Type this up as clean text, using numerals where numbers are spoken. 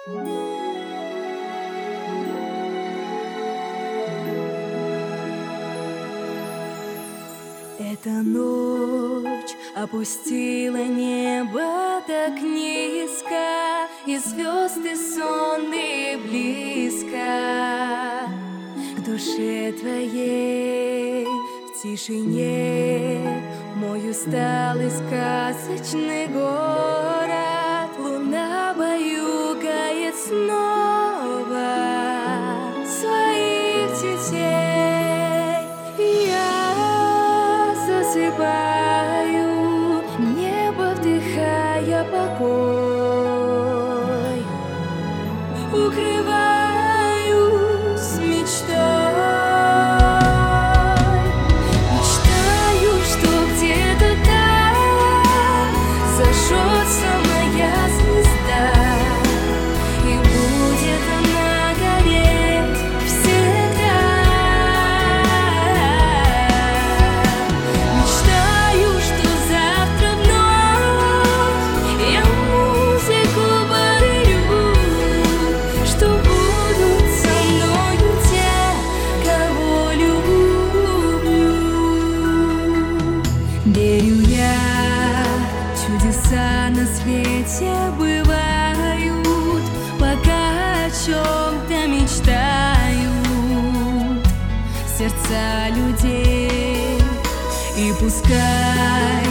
Эта ночь опустила небо так низко, и звезды сонные близко к душе твоей. В тишине мой усталый сказочный город луна баюкает снова своих детей. Я засыпаю, небо вдыхая покой, укрываюсь мечтой. Мечтаю, что где-то там зажжется моя звезда, и будет она гореть всегда. Мечтаю, что завтра вновь я музыку подарю, что будут со мною те, кого люблю. Верю я, чудеса на свете бывают, пока о чем-то мечтают сердца людей. И пускай